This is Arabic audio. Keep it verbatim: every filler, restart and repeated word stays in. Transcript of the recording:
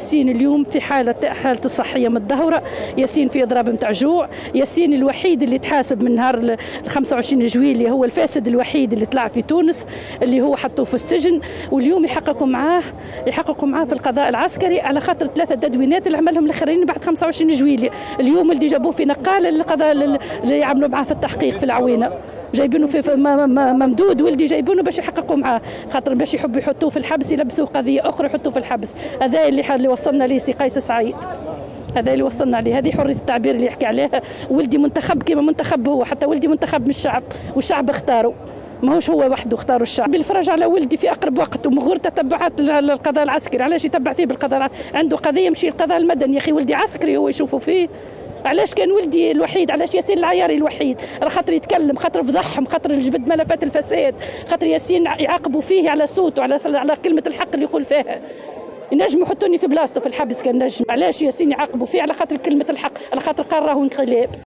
ياسين اليوم في حالة حالته الصحية متدهورة، ياسين في إضراب نتاع جوع، ياسين الوحيد اللي تحاسب من نهار ال خمسة وعشرين جويلية، هو الفاسد الوحيد اللي طلع في تونس اللي هو حطوه في السجن، واليوم يحققوا معاه يحققوا معاه في القضاء العسكري على خاطر ثلاثة تدوينات اللي عملهم الاخرين بعد خمسة وعشرين جويلية. اليوم اللي جابوه في نقال القضاء اللي يعملوا معاه في التحقيق في العوينة، جايبينه في ممدود ولدي جايبينه باش يحققوا معاه، خاطر باش يحبوا يحطوه في الحبس يلبسوه قضيه اخرى يحطوه في الحبس. هذا اللي اللي وصلنا ليه سي قيس سعيد، هذا اللي وصلنا عليه، هذه حريه التعبير اللي يحكي عليها. ولدي منتخب كما منتخب هو، حتى ولدي منتخب من الشعب والشعب اختاره، ماهوش هو وحده اختاروا الشعب. بالفرج على ولدي في اقرب وقت ومن غير تتبعات القضاء العسكري. علاش يتبع فيه بالقضاء؟ عنده قضيه يمشي القضاء المدني. يا اخي ولدي عسكري هو يشوفوا فيه. علاش كان ولدي الوحيد؟ علاش ياسين العياري الوحيد؟ على خاطر يتكلم، خاطر فضحهم، خاطر جبد ملفات الفساد، خاطر ياسين يعاقبوا فيه على صوته، على على كلمه الحق اللي يقول فيها. ينجموا يحطوني في بلاصته في الحبس كان نجم. علاش ياسين يعاقبوا فيه؟ على خاطر كلمه الحق، على خاطر قال راهو انقلاب.